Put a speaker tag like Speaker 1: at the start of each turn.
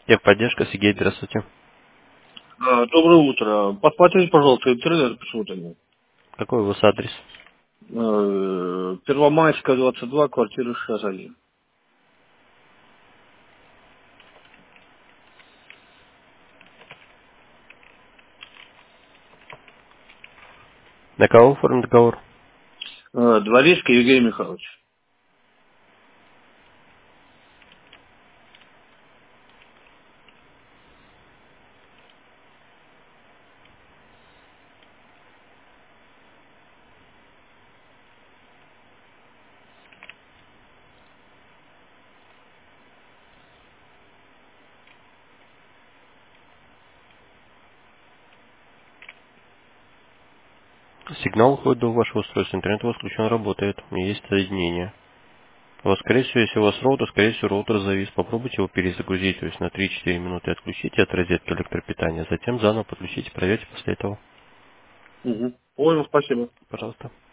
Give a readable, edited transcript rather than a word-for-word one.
Speaker 1: Техподдержка, Сергей, здравствуйте.
Speaker 2: Доброе утро. Посмотрите, пожалуйста, интернет почему-то нет.
Speaker 1: Какой у вас адрес?
Speaker 2: Первомайская, 22, квартира 61.
Speaker 1: На кого оформлен договор?
Speaker 2: Дворецкий Евгений Михайлович.
Speaker 1: Сигнал уходит до вашего устройства. Интернет у вас включен, работает. Есть соединение. У вас, скорее всего, если у вас роутер, скорее всего, роутер завис. Попробуйте его перезагрузить, то есть на 3-4 минуты отключите от розетки электропитания. Затем заново подключите, проверьте после этого.
Speaker 2: Угу. Понял, спасибо.
Speaker 1: Пожалуйста.